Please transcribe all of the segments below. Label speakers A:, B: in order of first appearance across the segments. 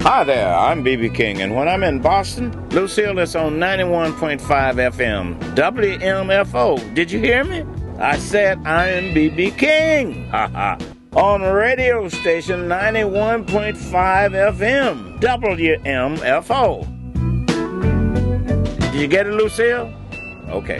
A: Hi there, I'm B.B. King, and when I'm in Boston, Lucille is on 91.5 FM, WMFO. Did you hear me? I said I'm B.B. King. Ha ha. On radio station 91.5 FM, WMFO. Did you get it, Lucille? Okay.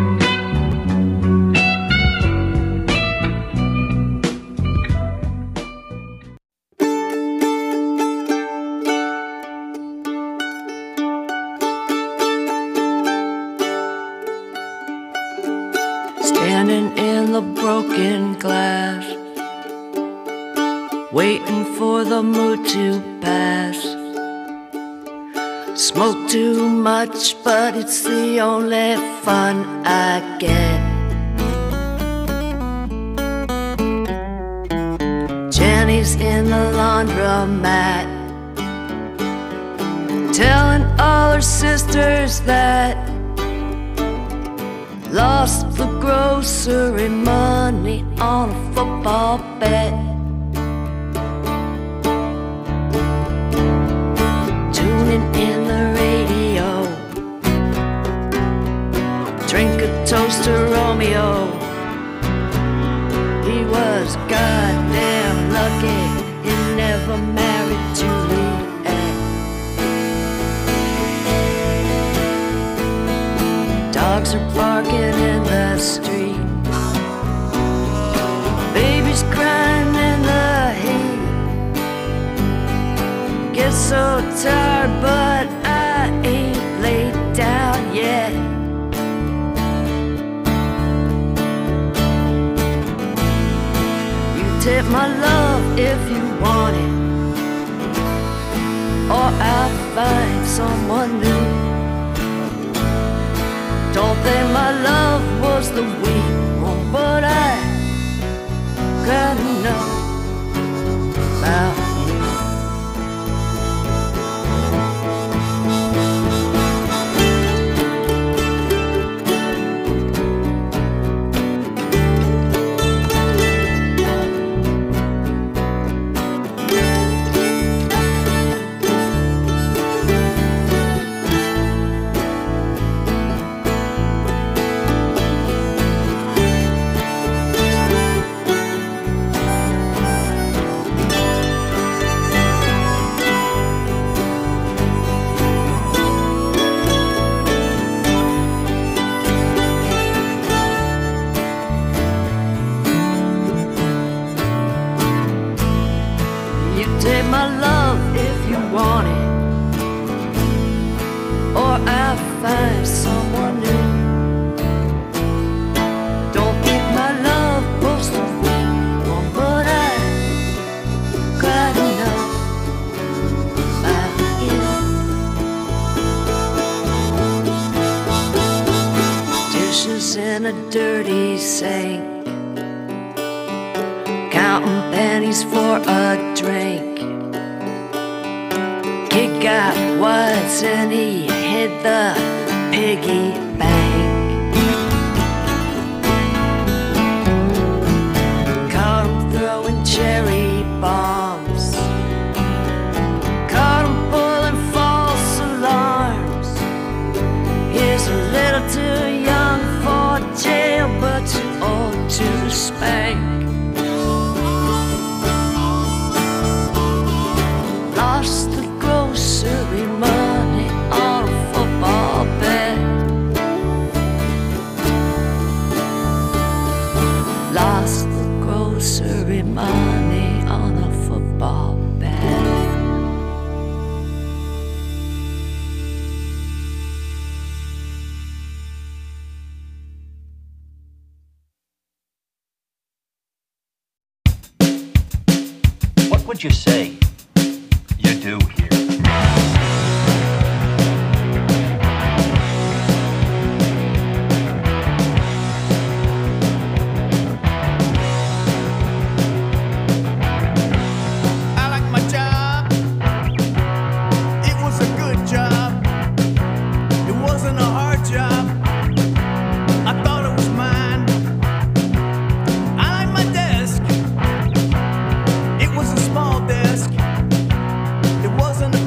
B: Standing in the broken glass, waiting for the mood to pass. Smoke too much, but it's the only fun I get. Jenny's in the laundromat, telling all her sisters that lost the grocery money on a football bet. Tuning in the radio, drink a toast to Romeo. He was goddamn lucky he never married Juliet. Dogs are barking in the street, babies crying in the heat. Get so tired, but I ain't laid down yet. You take my love if you want it, or I'll find someone new. Don't think my love was the weak one, but I gotta know about you. Take my love if you want it, or I'll find someone new. Don't think my love was the weak one, but I gotta know about you. Dishes in a dirty sink, counting pennies for a drink. Kid got wise and he hit the piggy bank. Caught him throwing cherry bombs, caught him pulling false alarms. He's a little too young for jail, but too old to spank. Lost the grocery money on a football bet. Lost the grocery money on a football bet.
C: What would you say you do here?
D: It wasn't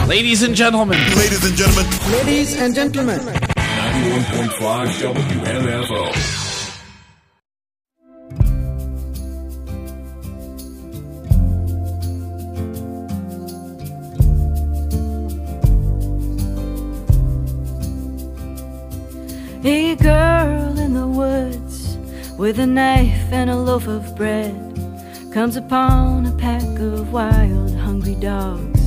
D: Ladies and gentlemen.
E: Ladies and gentlemen.
F: Ladies and gentlemen.
G: 91.5 WMFO.
B: A girl in the woods with a knife and a loaf of bread comes upon a pack of wild, hungry dogs.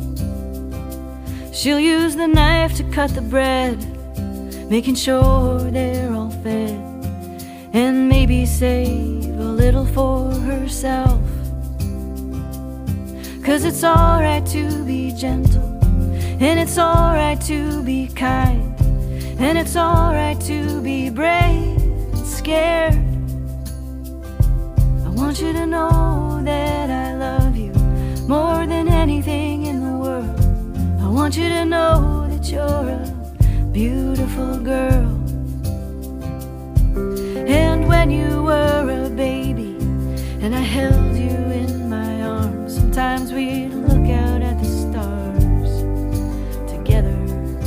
B: She'll use the knife to cut the bread, making sure they're all fed, and maybe save a little for herself. 'Cause it's alright to be gentle, and it's alright to be kind, and it's alright to be brave and scared. I want you to know that I love you more than anything in the world. I want you to know that you're a beautiful girl. And when you were a baby and I held you in my arms, sometimes we'd look out at the stars together.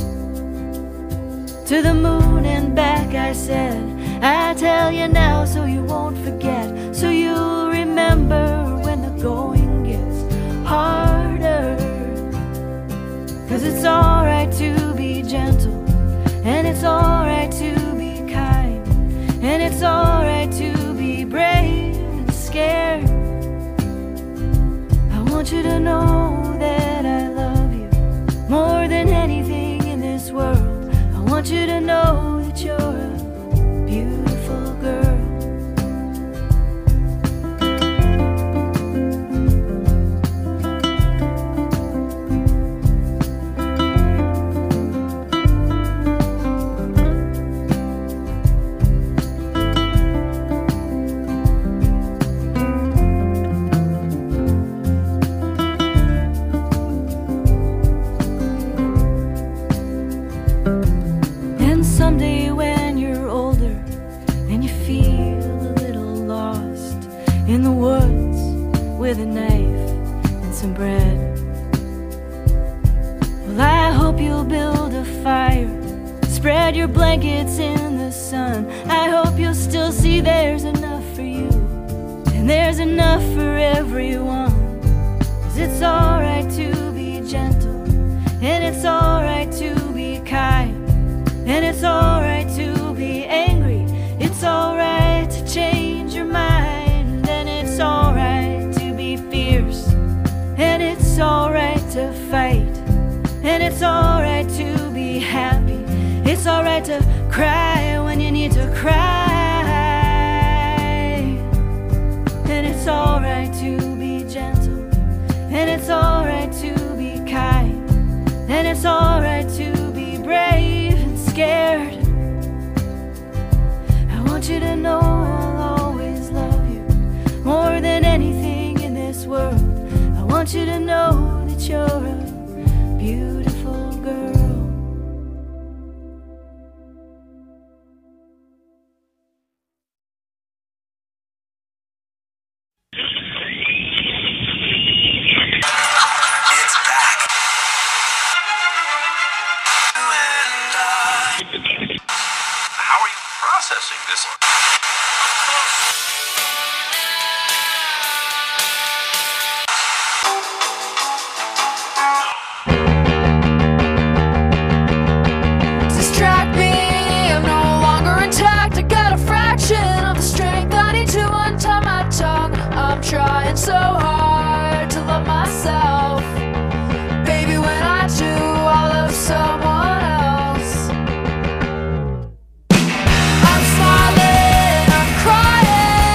B: To the moon and back I said, I tell you now so you won't forget, so you'll remember when the going gets harder. 'Cause it's alright to be gentle, and it's alright to be kind, and it's alright to be brave and scared. I want you to know that I love you more than anything in this world. I want you to know that you're a beautiful girl. Someday when you're older and you feel a little lost in the woods with a knife and some bread, well, I hope you'll build a fire, spread your blankets in the sun. I hope you'll still see there's enough for you and there's enough for everyone. 'Cause it's alright to be gentle, and it's alright to be kind, and it's alright to be angry, it's alright to change your mind, and it's alright to be fierce, and it's alright to fight, and it's alright to be happy, it's alright to cry when you need to cry, and it's alright to be gentle, and it's alright to be kind, and it's alright to be brave and scared. I want you to know I'll always love you more than anything in this world. I want you to know that you're a beautiful girl.
H: It's back.
I: How are you processing this?
B: Distract me, I'm no longer intact. I got a fraction of the strength I need to untie my tongue. I'm trying so hard to love myself. Baby, when I do, I love someone else. I'm smiling, I'm crying.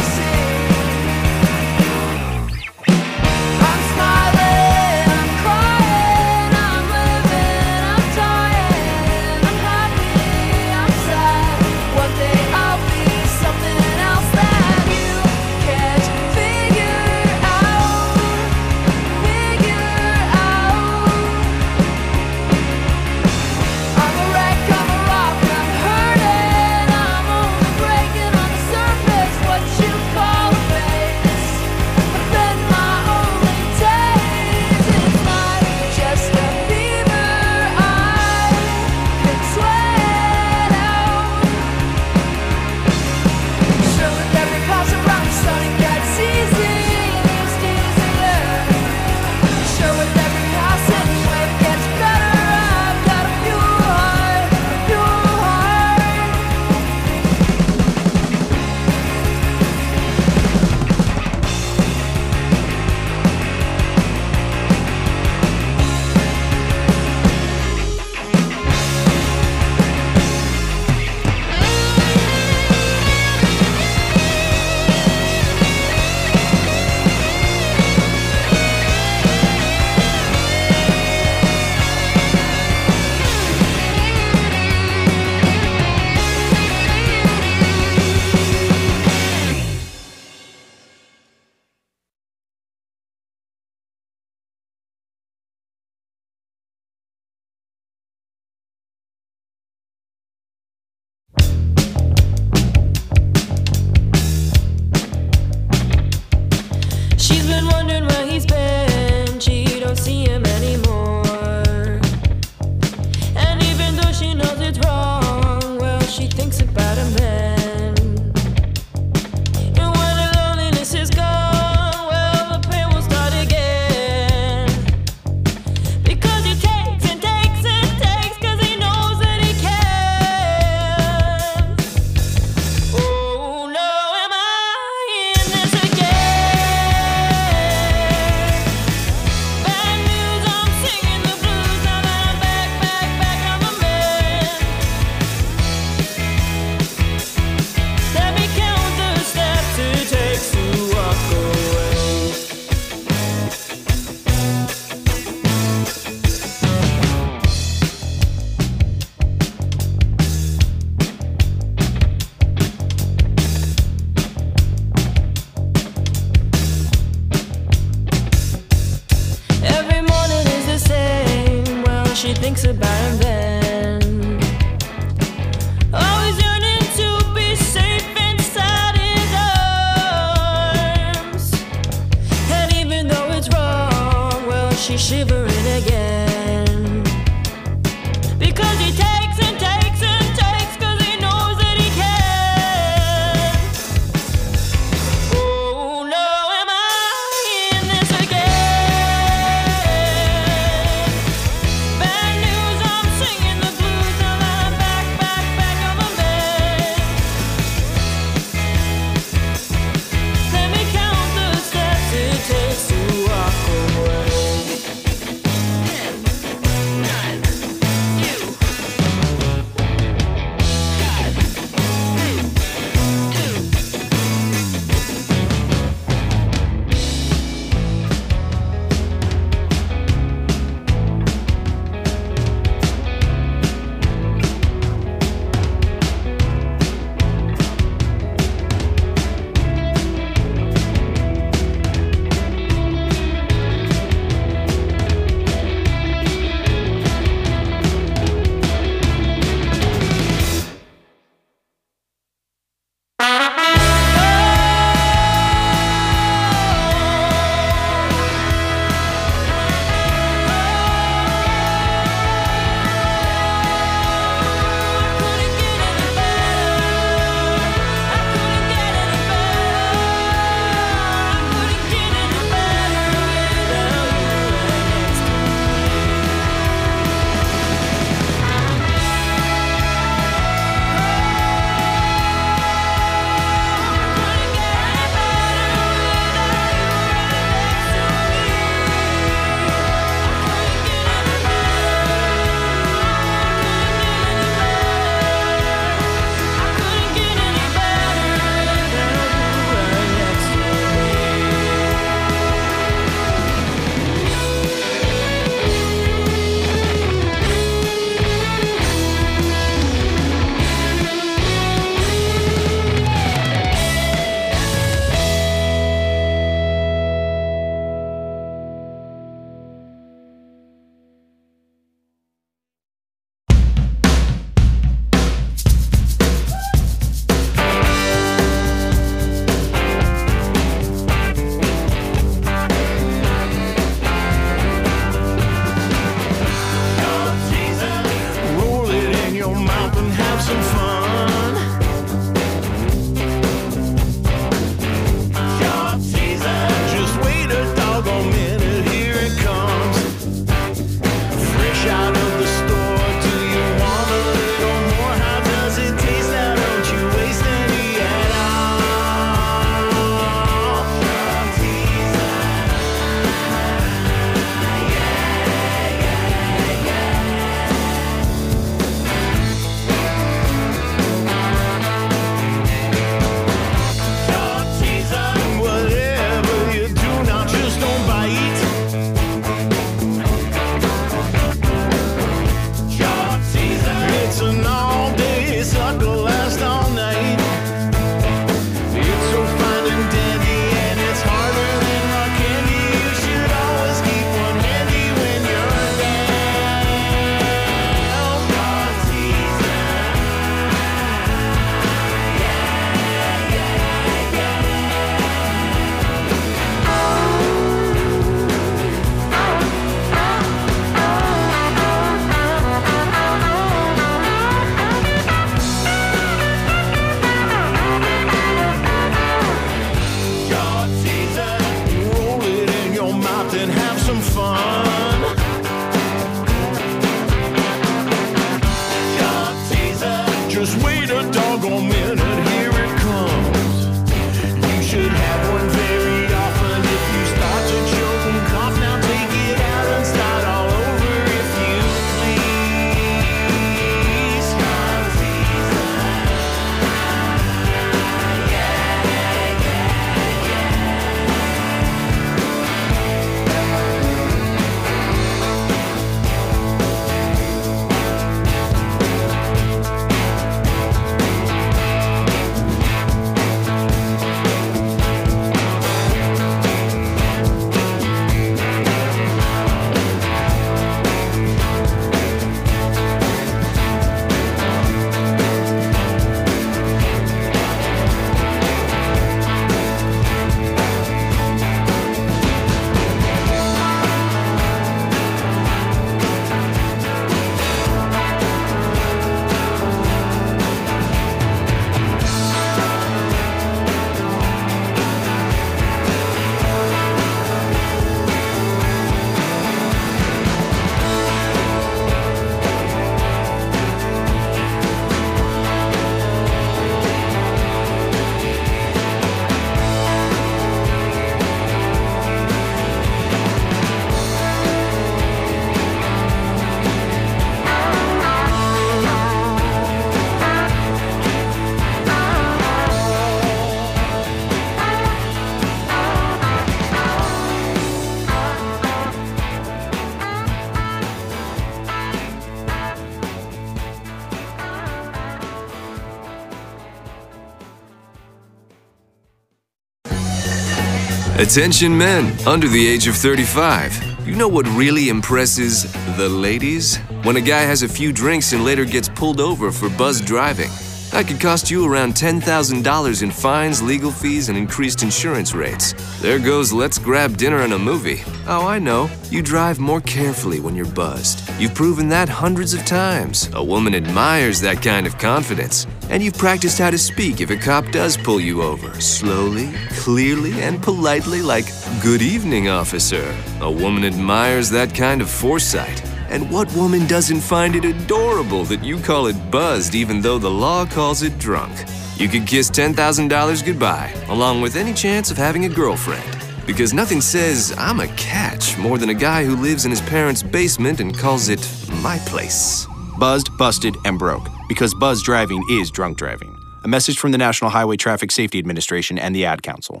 D: Attention men under the age of 35. You know what really impresses the ladies? When a guy has a few drinks and later gets pulled over for buzzed driving. That could cost you around $10,000 in fines, legal fees, and increased insurance rates. There goes let's grab dinner and a movie. Oh, I know. You drive more carefully when you're buzzed. You've proven that hundreds of times. A woman admires that kind of confidence. And you've practiced how to speak if a cop does pull you over. Slowly, clearly, and politely like, "Good evening, officer." A woman admires that kind of foresight. And what woman doesn't find it adorable that you call it buzzed even though the law calls it drunk? You could kiss $10,000 goodbye, along with any chance of having a girlfriend. Because nothing says, "I'm a catch," more than a guy who lives in his parents' basement and calls it my place.
E: Buzzed, busted, and broke. Because buzz driving is drunk driving. A message from the National Highway Traffic Safety Administration and the Ad Council.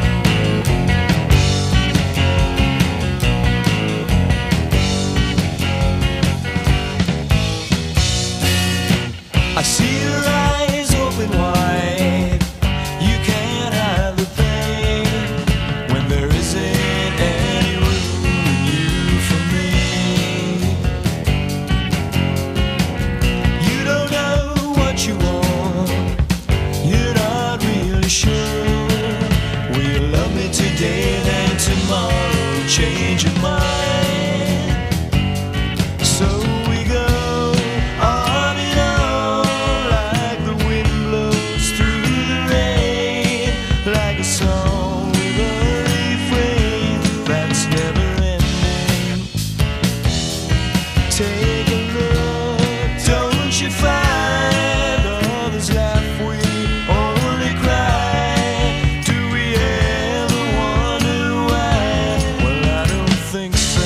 F: I see your eyes open wide. You can't hide the pain when there isn't any room in you for me. You don't know what you want. You're not really sure. Will you love me today, then tomorrow change your mind? So we go on and on like the wind blows through the rain, like a song with a refrain that's never ending. Take a look, don't you find others laugh, we only cry? Do we ever wonder why? Well, I don't think so.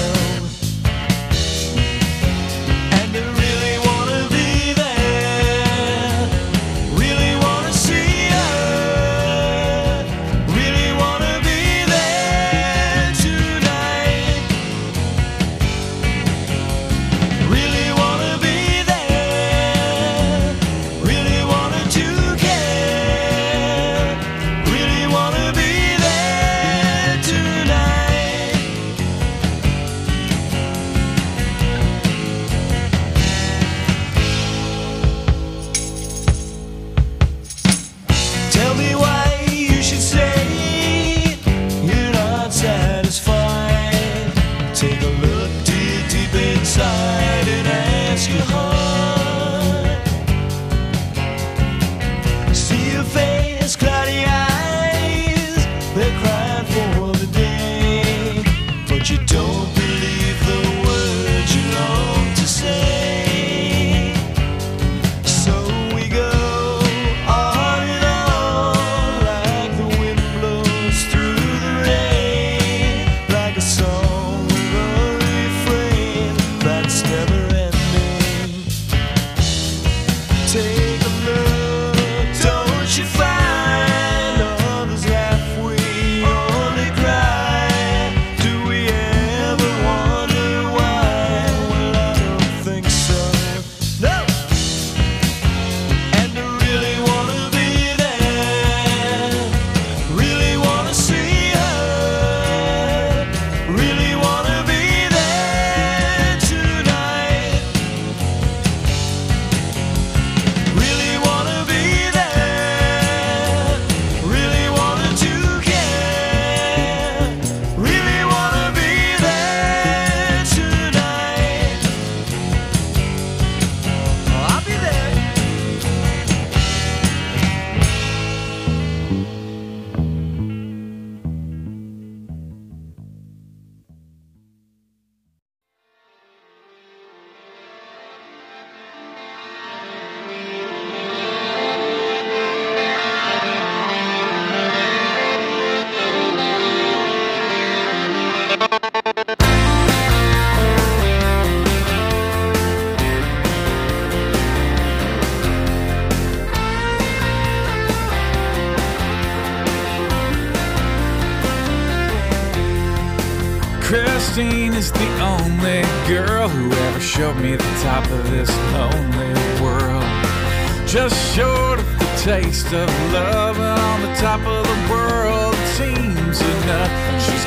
F: And I really wanna be there, really wanna see her, really wanna be there tonight, really wanna be there, really wanted to care, really wanna be there tonight. Tell me why you should say you're not satisfied. Take a look deep, deep inside and ask your heart. See your face, cloudy eyes, they're crying for the day, but you don't believe the words you long to say. So we go on and on like the wind blows through the rain, like a song with a refrain that's never ending. Take a look, don't you find others laugh, we only cry? Do we ever wonder why? Well, I don't think so. No! And I really wanna be there, really wanna see her, really wanna be there tonight, really wanna be there, really wanted to care, really wanna be there tonight. Oh, I'll be there.
H: Christine is the only girl who ever showed me the top of this lonely world. Just short of the taste of love, and on the top of the world seems enough.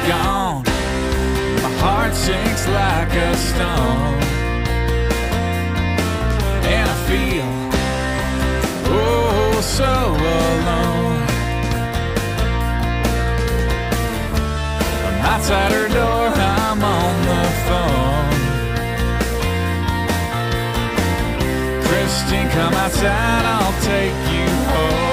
H: gone, my heart sinks like a stone. And I feel, oh, so alone. I'm outside her door, I'm on the phone. Christine, come outside, I'll take you home.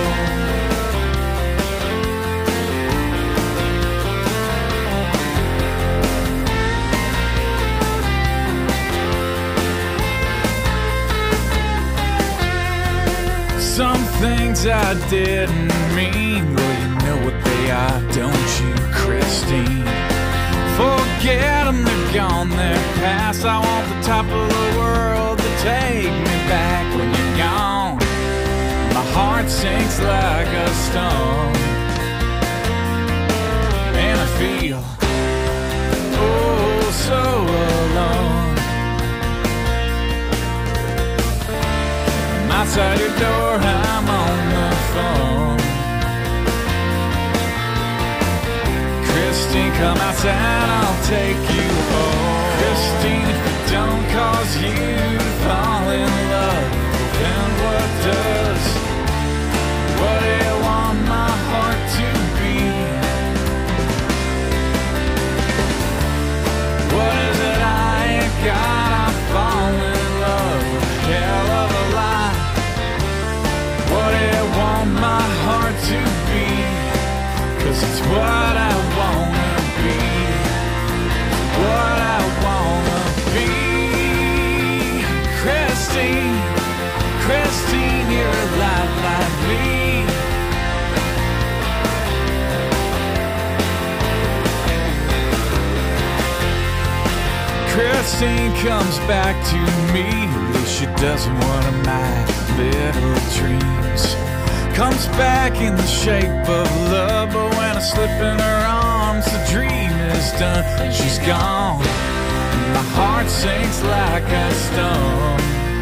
H: Some things I didn't mean, well, you know what they are, don't you, Christine? Forget them, they're gone, they're past. I want the top of the world to take me back. When you're gone, my heart sinks like a stone. And I feel, oh, so alone. I'm outside your door, I'm on the phone. Christine, come outside, I'll take you home. Christine, if it don't cause you to fall in love, then what does? What do you want my heart to be? What is it I ain't got? I fall in love with a hell of a lie. What do you want my heart to be? 'Cause it's what I wanna be. What I wanna be. Christine, Christine, you're a lot like me. Christine comes back to me, at least she doesn't one of my little dreams. Comes back in the shape of love, but when I slip in her arms, the dream is done and she's gone. My heart sinks like a stone.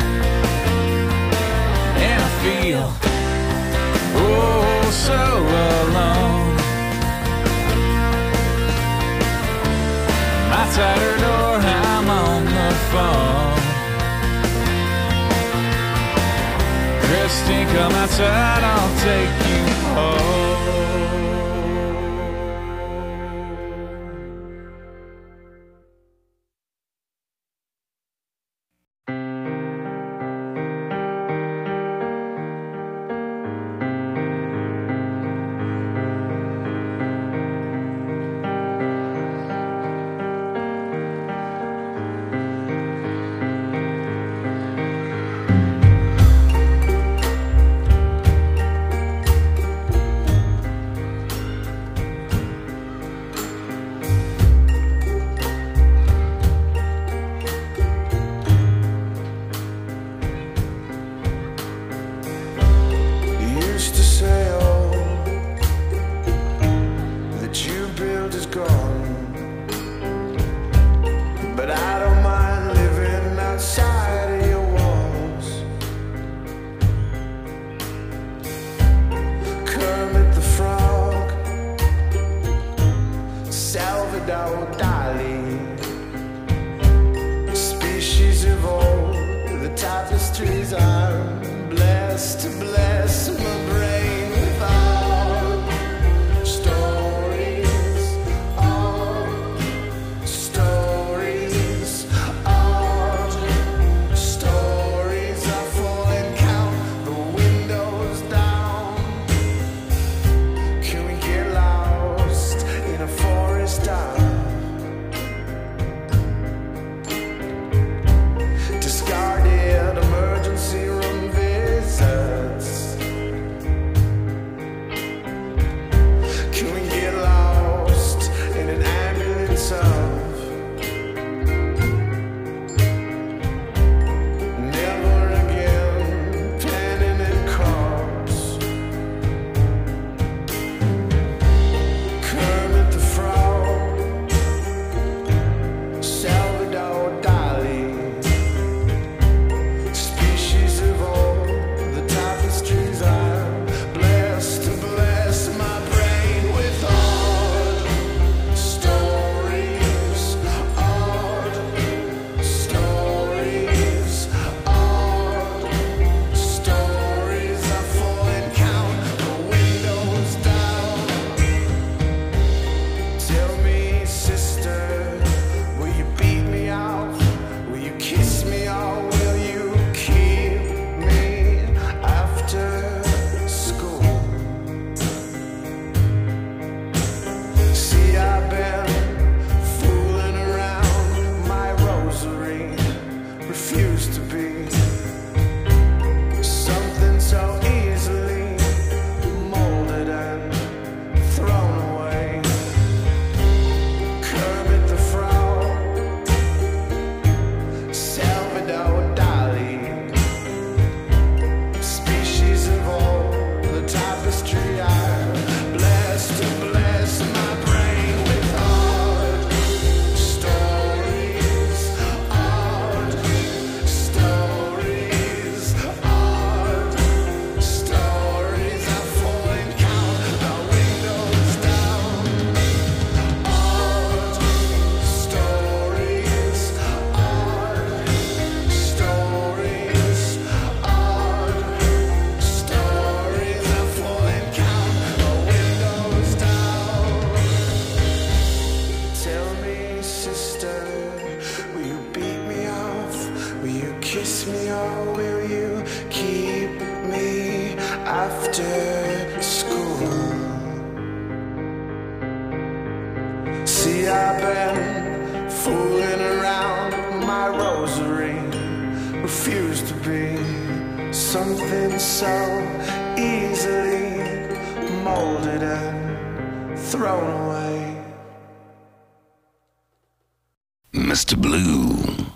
H: And I feel, oh, so alone. I'm outside her door, I'm on the phone. Christine, come outside, I'll take you home.
F: Discarded emergency room visits. will you keep me after school? See, I've been fooling around my rosary, refused to be something so easily molded and thrown away.
J: Mr. Blue.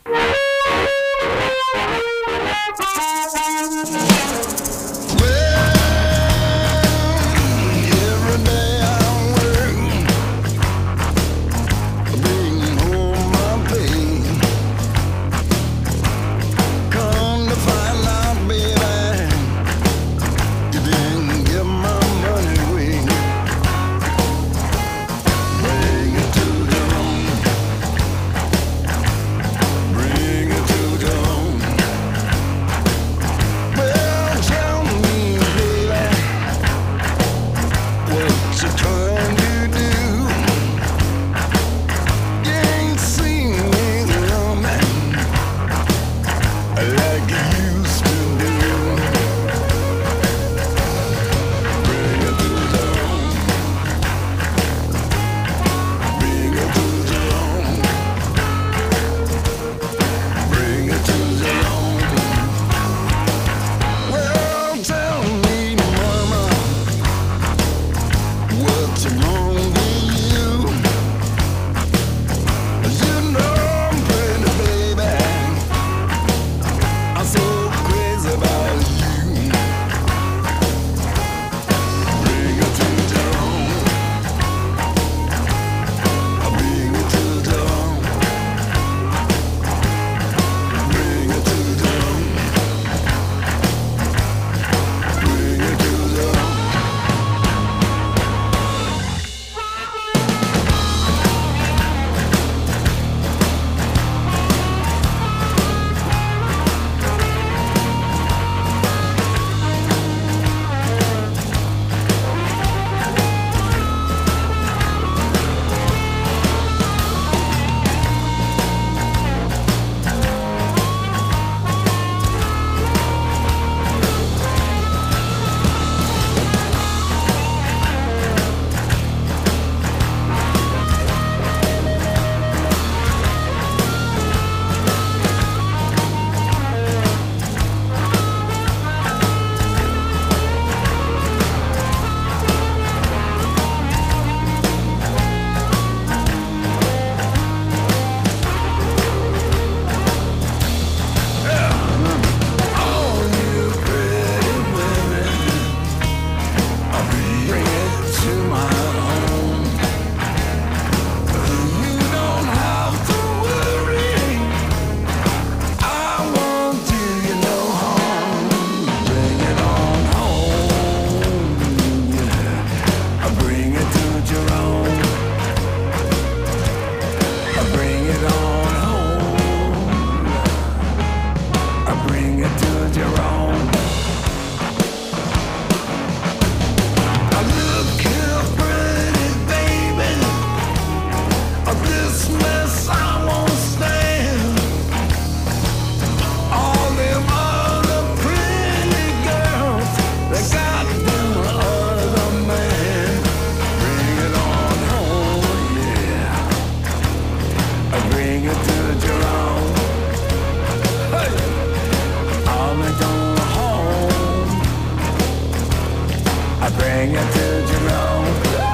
F: bring it to Jerome.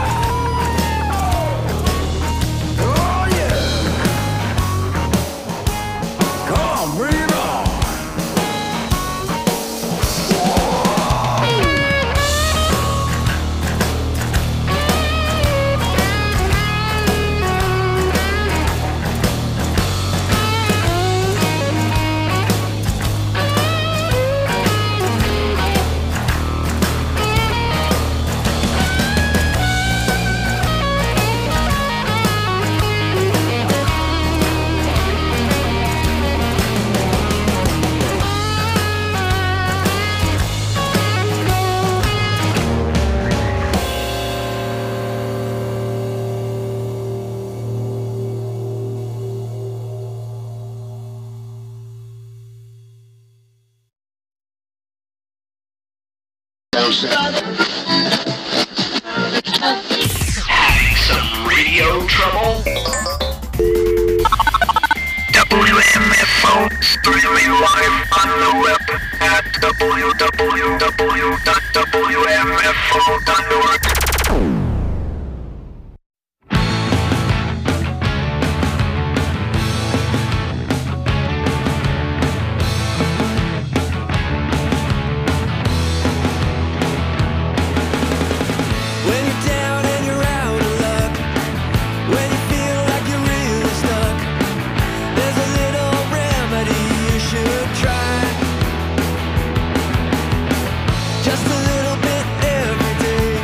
F: Oh yeah. Come on, bring it on.
I: Having some radio trouble? WMFO streaming live on the web at www.wmfo.org.
F: Just a little bit every day.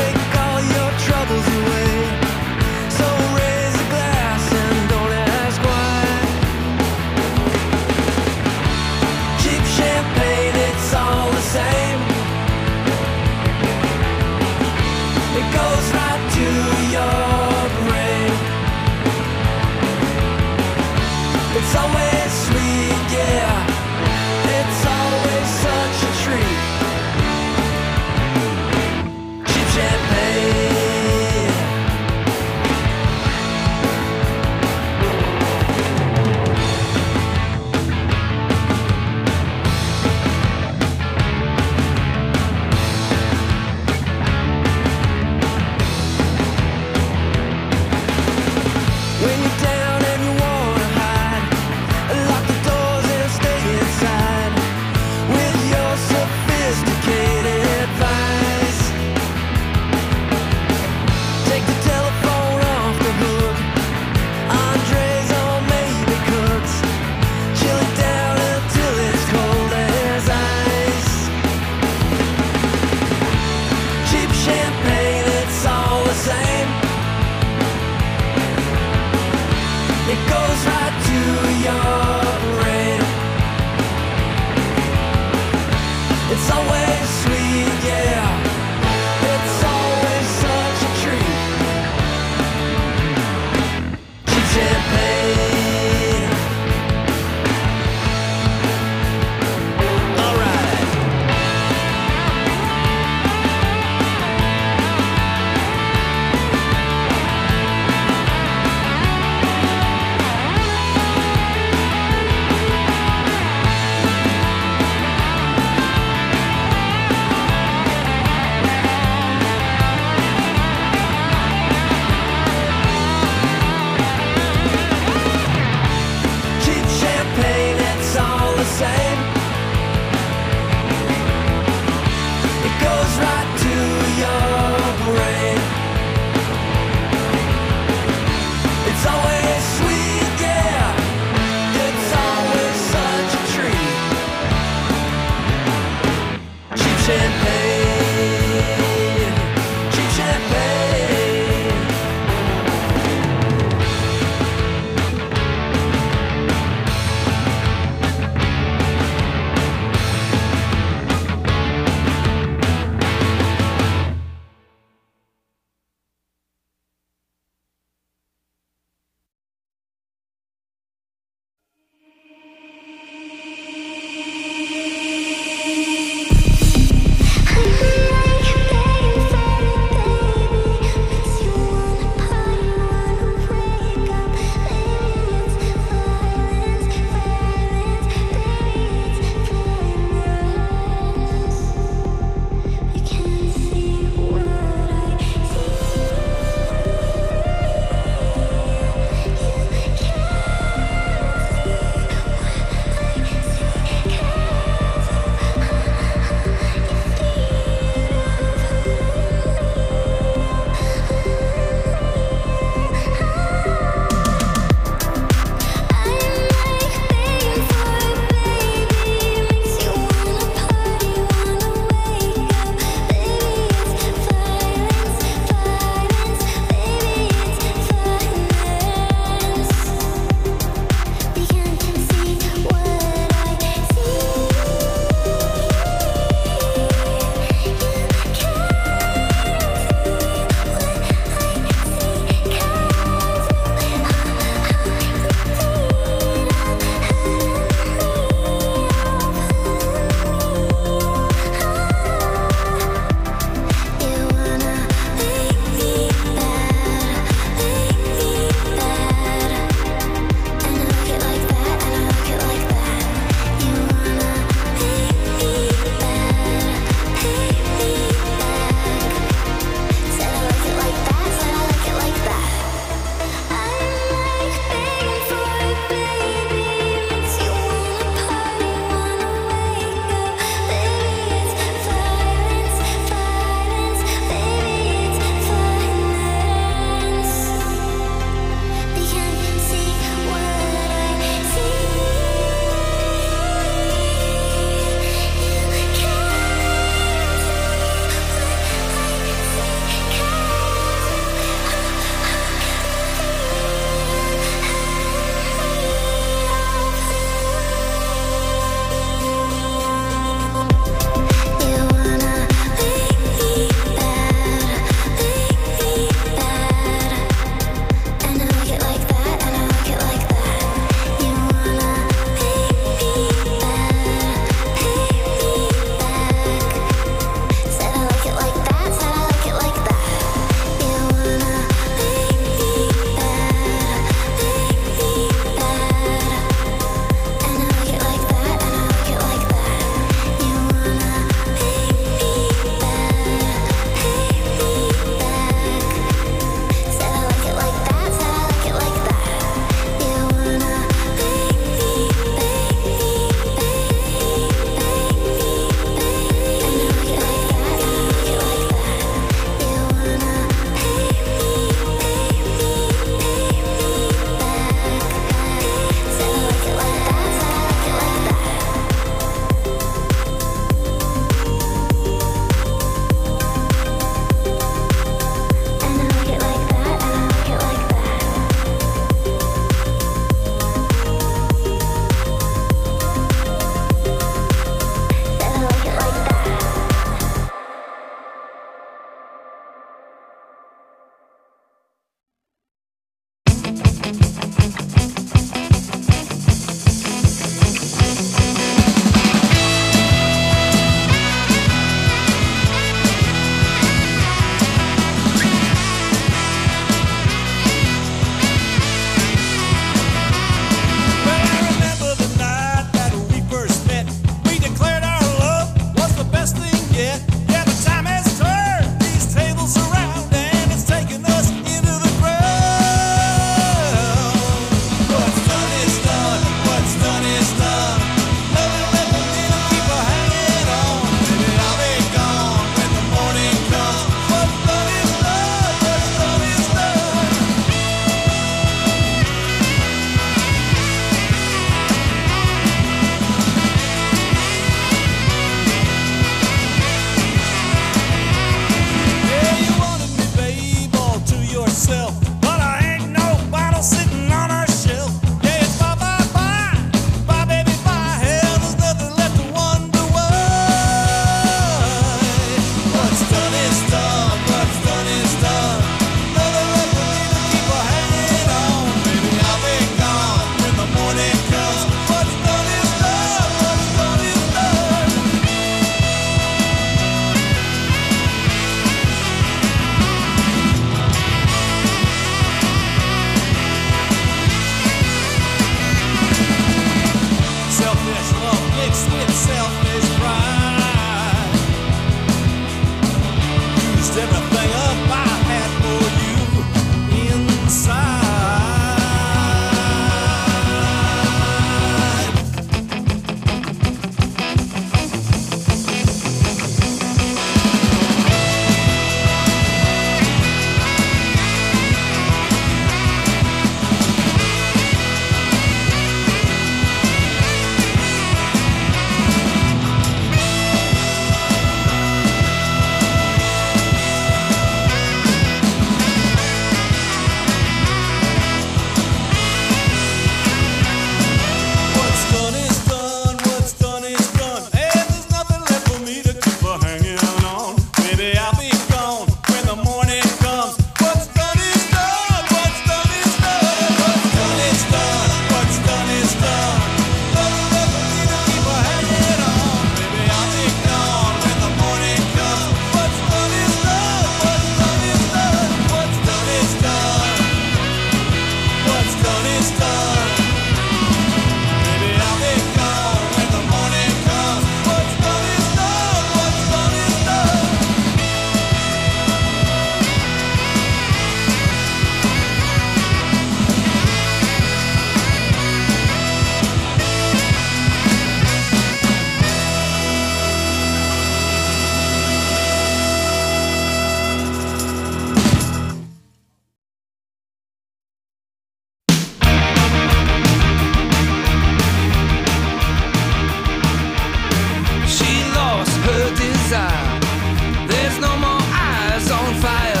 K: desire. There's no more eyes on fire.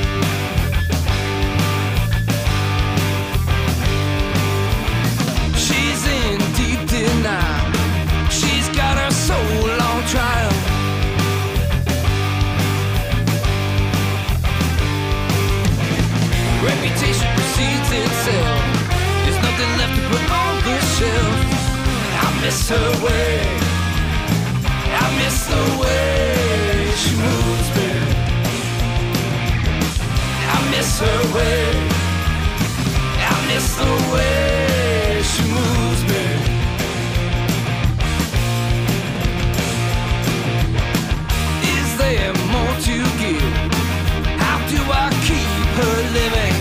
K: She's in deep denial. She's got her soul on trial. Reputation precedes itself. There's nothing left to put on the shelf. I miss her way. I miss the way she moves me. I miss her way. I miss the way she moves me. Is there more to give? How do I keep her living?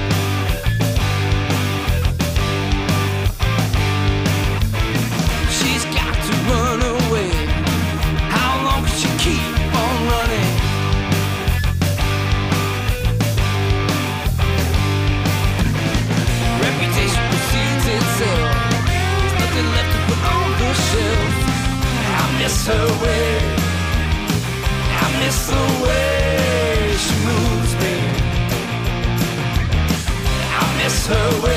K: She's got to run away. How long can she keep on running? Reputation precedes itself. There's nothing left to put on the shelf. I miss her way. I miss the way she moves me. I miss her way.